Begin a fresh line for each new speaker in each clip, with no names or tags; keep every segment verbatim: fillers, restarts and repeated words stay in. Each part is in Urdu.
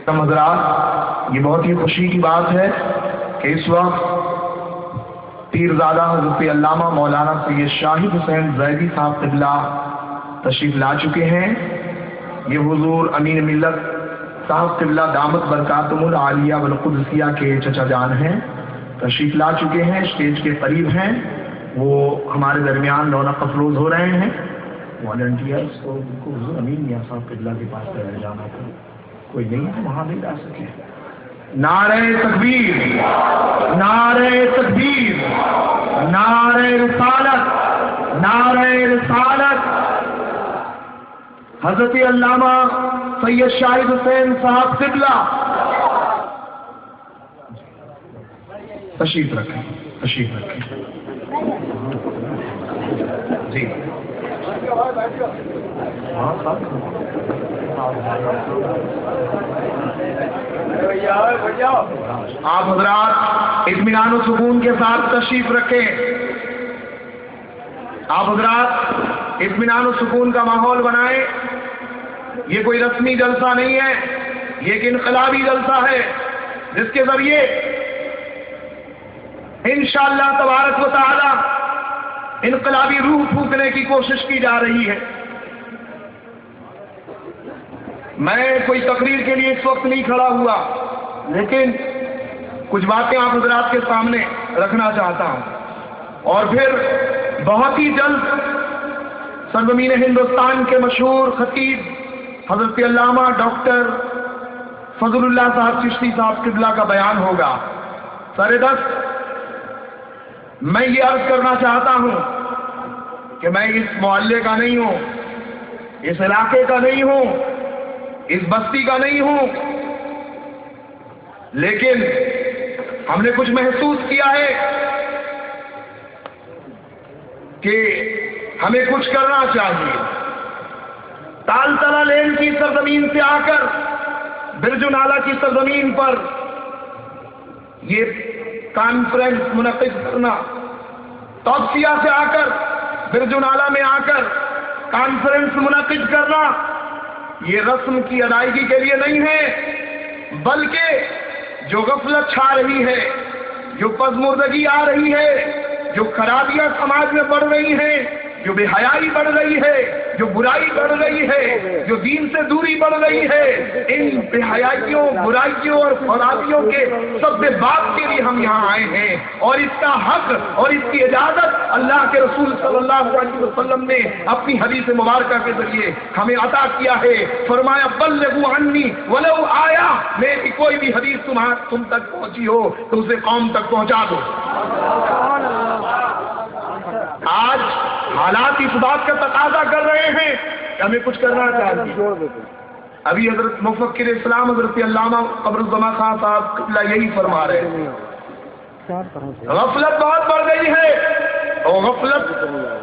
حضرات، یہ بہت ہی خوشی کی بات ہے کہ اس وقت پیرزادہ حضرت علامہ مولانا سید شاہد حسین زیدی صاحب قبلہ تشریف لا چکے ہیں۔ یہ حضور امین ملت صاحب قبلہ دامت برکاتہم العالیہ والقدسیہ کے چچا جان ہیں، تشریف لا چکے ہیں، اسٹیج کے قریب ہیں، وہ ہمارے درمیان رونق افروز ہو رہے ہیں۔ والنٹیئرس کو حضور امین میاں صاحب قبلہ کے پاس لے جانا تھا، کوئی نہیں ہے وہاں نہیں جا سکے۔ نعرہ تکبیر، نعرہ تکبیر، نعرہ رسالت، نعرہ رسالت۔ حضرت علامہ سید شاہد حسین صاحب قبلہ تشریف رکھیں، تشریف رکھیں جی۔ آپ حضرات اطمینان و سکون کے ساتھ تشریف رکھیں۔ آپ حضرات اطمینان و سکون کا ماحول بنائیں۔ یہ کوئی رسمی جلسہ نہیں ہے، یہ ایک انقلابی جلسہ ہے جس کے ذریعے انشاءاللہ تبارک و تعالی انقلابی روح پھونکنے کی کوشش کی جا رہی ہے۔ میں کوئی تقریر کے لیے اس وقت نہیں کھڑا ہوا، لیکن کچھ باتیں آپ حضرات کے سامنے رکھنا چاہتا ہوں، اور پھر بہت ہی جلد سرزمین ہندوستان کے مشہور خطیب حضرت علامہ ڈاکٹر فضل اللہ صاحب چشتی صاحب قبلہ کا بیان ہوگا۔ سر دست میں یہ عرض کرنا چاہتا ہوں کہ میں اس محلے کا نہیں ہوں، اس علاقے کا نہیں ہوں، اس بستی کا نہیں ہوں، لیکن ہم نے کچھ محسوس کیا ہے کہ ہمیں کچھ کرنا چاہیے۔ تال تلا لین کی سرزمین سے آ کر برج نالہ کی سرزمین پر یہ کانفرنس منعقد کرنا، توسیہ سے آ کر برج نالہ میں آ کر کانفرنس منعقد کرنا، یہ رسم کی ادائیگی کے لیے نہیں ہے، بلکہ جو غفلت چھا رہی ہے، جو پزمردگی آ رہی ہے، جو خرابیاں سماج میں بڑھ رہی ہیں، جو بے حیائی بڑھ رہی ہے، جو برائی بڑھ رہی ہے، جو دین سے دوری بڑھ رہی ہے، ان بے حیائیوں، برائیوں اور خرابیوں کے سب بات کے لیے ہم یہاں آئے ہیں، اور اس کا حق اور اس کی اجازت اللہ کے رسول صلی اللہ علیہ وسلم نے اپنی حدیث مبارکہ کے ذریعے ہمیں عطا کیا ہے۔ فرمایا بلغوا عنی ولو آیا، میری کوئی بھی حدیث تم تک پہنچی ہو تو اسے قوم تک پہنچا دو۔ آج حالات اس بات کا تقاضا کر رہے ہیں کہ ہمیں کچھ کرنا چاہیے۔ ابھی حضرت مفکر اسلام حضرت علامہ قمر الزمان خان صاحب قبلہ یہی فرما رہے ہیں، غفلت بہت بڑھ گئی ہے، اور غفلت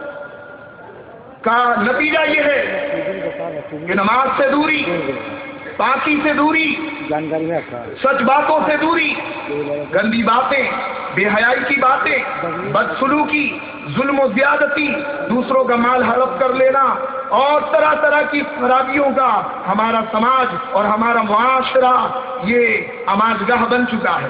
کا نتیجہ یہ ہے کہ نماز سے دوری، پاکی سے دوری، سچ باتوں سے دوری، گندی باتیں، بے حیائی کی باتیں، بدسلوکی، ظلم و زیادتی، دوسروں کا مال ہڑپ کر لینا، اور طرح طرح کی خرابیوں کا ہمارا سماج اور ہمارا معاشرہ یہ آماجگاہ بن چکا ہے۔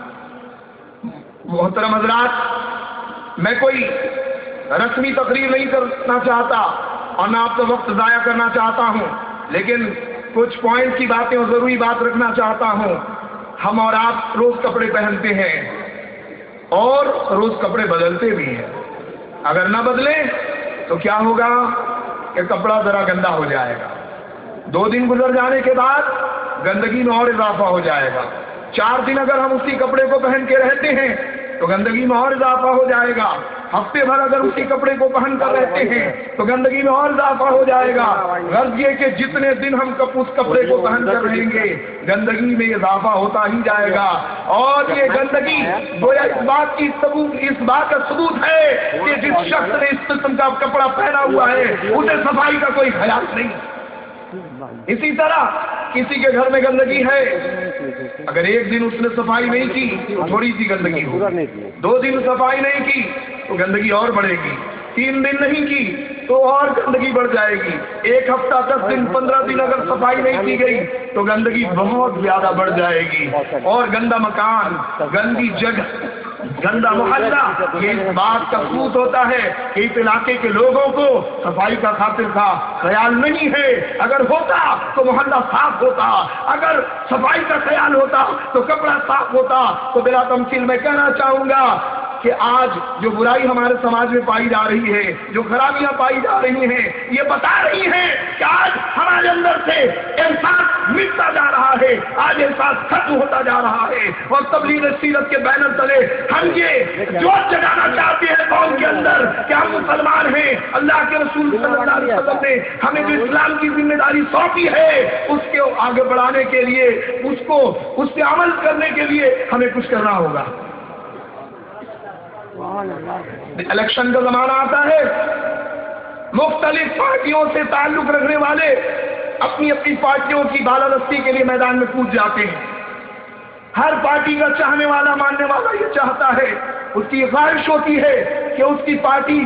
محترم حضرات، میں کوئی رسمی تقریر نہیں کرنا چاہتا اور نہ آپ کا وقت ضائع کرنا چاہتا ہوں، لیکن کچھ پوائنٹ کی باتیں اور ضروری بات رکھنا چاہتا ہوں۔ ہم اور آپ روز کپڑے پہنتے ہیں اور روز کپڑے بدلتے بھی ہیں، اگر نہ بدلیں تو کیا ہوگا کہ کپڑا ذرا گندا ہو جائے گا، دو دن گزر جانے کے بعد گندگی میں اور اضافہ ہو جائے گا، چار دن اگر ہم اسی کپڑے کو پہن کے رہتے ہیں تو گندگی میں اور اضافہ ہو جائے گا، ہفتے بھر اگر اسی کپڑے کو پہن کر رہتے ہیں تو گندگی میں اور اضافہ ہو جائے گا۔ غرض یہ کہ جتنے دن ہم اس کپڑے کو پہن کر رہیں گے گندگی میں اضافہ ہوتا ہی جائے گا، اور یہ گندگی گویا اس بات کی ثبوت اس بات کا ثبوت ہے کہ جس شخص نے اس قسم کا کپڑا پہنا ہوا ہے اسے صفائی کا کوئی خیال نہیں۔ اسی طرح کسی کے گھر میں گندگی ہے، اگر ایک دن اس نے صفائی نہیں کی تو تھوڑی سی گندگی ہوگی، دو دن صفائی نہیں کی تو گندگی اور بڑھے گی، تین دن نہیں کی تو اور گندگی بڑھ جائے گی. ایک ہفتہ دس دن پندرہ دن اگر صفائی نہیں کی گئی تو گندگی بہت زیادہ بڑھ جائے گی. اور گندا مکان، گندی جگہ، گندا محلہ، یہ اس بات کا ثبوت ہوتا ہے کہ اس علاقے کے لوگوں کو صفائی کا خاطر کا خیال نہیں ہے. اگر ہوتا تو محلہ صاف ہوتا، اگر صفائی کا خیال ہوتا تو کپڑا صاف ہوتا. تو بلا تمثیل میں کہنا چاہوں گا کہ آج جو برائی ہمارے سماج میں پائی جا رہی ہے، جو خرابیاں پائی جا رہی ہیں، یہ بتا رہی ہیں کہ آج ہمارے اندر سے احساس مٹتا جا رہا ہے، آج احساس ختم ہوتا جا رہا ہے. اور تبلیغ سیرت کے بینر تلے ہم یہ جوش جگانا چاہتے ہیں قوم کے اندر کہ ہم مسلمان ہیں. اللہ کے رسول صلی اللہ علیہ وسلم نے ہمیں جو اسلام کی ذمہ داری سونپی ہے اس کے آگے بڑھانے کے لیے، اس کو اس پہ عمل کرنے کے لیے ہمیں کچھ کرنا ہوگا. الیکشن کا زمانہ آتا ہے، مختلف پارٹیوں سے تعلق رکھنے والے اپنی اپنی پارٹیوں کی بالادستی کے لیے میدان میں کود جاتے ہیں. ہر پارٹی کا چاہنے والا ماننے والا یہ چاہتا ہے، اس کی خواہش ہوتی ہے کہ اس کی پارٹی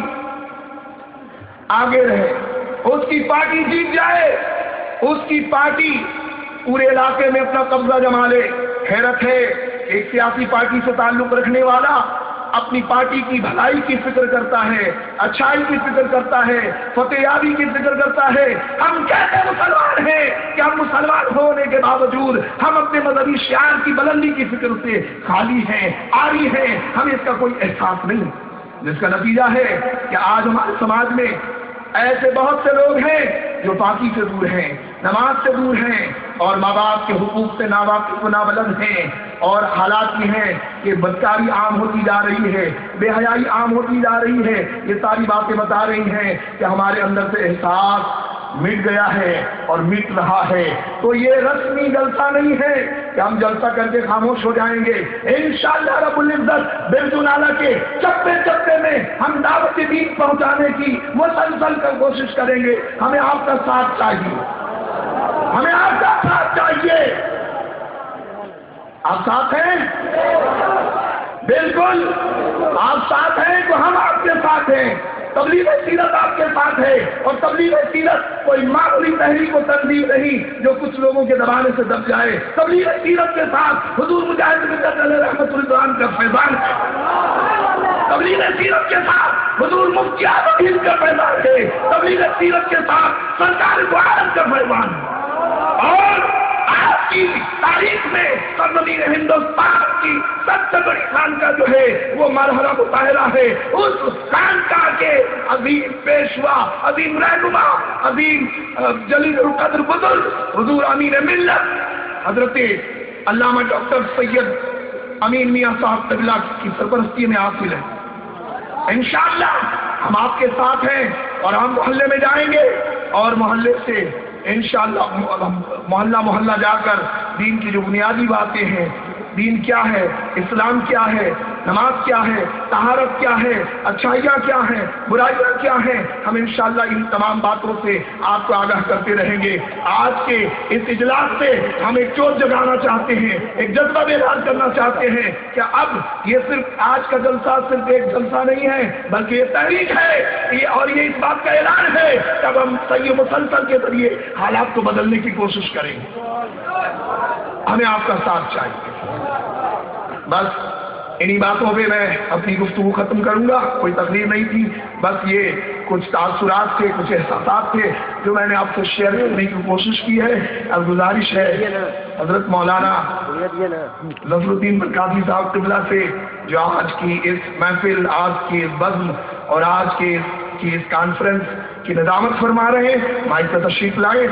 آگے رہے، اس کی پارٹی جیت جائے، اس کی پارٹی پورے علاقے میں اپنا قبضہ جما لے. حیرت ہے ایک سیاسی پارٹی سے تعلق رکھنے والا اپنی پارٹی کی بھلائی کی فکر کرتا ہے، اچھائی کی فکر کرتا ہے، فتح یابی کی فکر کرتا ہے. ہم کیسے مسلمان ہیں کہ ہم مسلمان ہونے کے باوجود ہم اپنے مذہبی شعار کی بلندی کی فکر سے خالی ہیں، عاری ہیں، ہمیں اس کا کوئی احساس نہیں. جس کا نتیجہ ہے کہ آج ہمارے سماج میں ایسے بہت سے لوگ ہیں جو پاکی سے دور ہیں، نماز سے دور ہیں، اور ماں باپ کے حقوق سے ناواقف و نابلد ہیں. اور حالات یہ ہیں کہ بدکاری عام ہوتی جا رہی ہے، بے حیائی عام ہوتی جا رہی ہے. یہ ساری باتیں بتا رہی ہیں کہ ہمارے اندر سے احساس مٹ گیا ہے اور مٹ رہا ہے. تو یہ رسمی جلسہ نہیں ہے کہ ہم جلسہ کر کے خاموش ہو جائیں گے. انشاءاللہ رب العزت برج نالا کے چپے چپے میں ہم دعوت دین پہنچانے کی مسلسل کر کوشش کریں گے. ہمیں آپ کا ساتھ چاہیے، ہمیں آپ کا ساتھ چاہیے. آپ ساتھ ہیں؟ بالکل آپ ساتھ ہیں تو ہم آپ کے ساتھ ہیں. تبلیغ سیرت آپ کے ساتھ ہے، اور تبلیغ سیرت کوئی معمولی تحریک و تنظیم نہیں جو کچھ لوگوں کے دبانے سے دب جائے. تبلیغ سیرت کے ساتھ حضور مجاہد مدت علیہ رحمت اللہ کا فیضان ہے. تبلیغ سیرت کے ساتھ حضور مفتی اعظم ہند کا فیضان ہے. تبلیغ سیرت کے ساتھ سرکار دو عالم کا فیضان ہے. اور آج کی تاریخ میں سرزمین ہندوستان کی سب سے بڑی خانقاہ جو ہے وہ مرحلہ مطالعہ ہے. اس خانقاہ کے عظیم پیشوا، عظیم رہنما، عظیم جلیل القدر بزرگ حضور امین ملت حضرت علامہ ڈاکٹر سید امین میاں صاحب طبلہ کی سرپرستی میں حاصل ہے. انشاءاللہ ہم آپ کے ساتھ ہیں، اور ہم محلے میں جائیں گے اور محلے سے انشاءاللہ محلہ محلہ جا کر دین کی جو بنیادی باتیں ہیں، دین کیا ہے، اسلام کیا ہے، نماز کیا ہے، طہارت کیا ہے، اچھائیاں کیا ہیں، برائیاں کیا ہیں، ہم انشاءاللہ ان تمام باتوں سے آپ کو آگاہ کرتے رہیں گے. آج کے اس اجلاس سے ہم ایک چوٹ جگانا چاہتے ہیں، ایک جذبہ بیدار کرنا چاہتے ہیں کہ اب یہ صرف آج کا جلسہ صرف ایک جلسہ نہیں ہے بلکہ یہ تحریک ہے، اور یہ اس بات کا اعلان ہے کہ اب ہم صحیح مسلسل کے ذریعے حالات کو بدلنے کی کوشش کریں گے. ہمیں آپ کا ساتھ چاہیے. بس انہی باتوں پہ میں اپنی گفتگو ختم کروں گا. کوئی تقریر نہیں تھی، بس یہ کچھ تاثرات تھے، کچھ احساسات تھے جو میں نے آپ سے شیئر کرنے کی کوشش کی ہے. اب گزارش ہے حضرت مولانا ظفر الدین برکاتی صاحب قبلہ سے جو آج کی اس محفل، آج کی اس بزم اور آج کے کی اس کانفرنس کی نظامت فرما رہے ہیں، مائک پر تشریف لائے.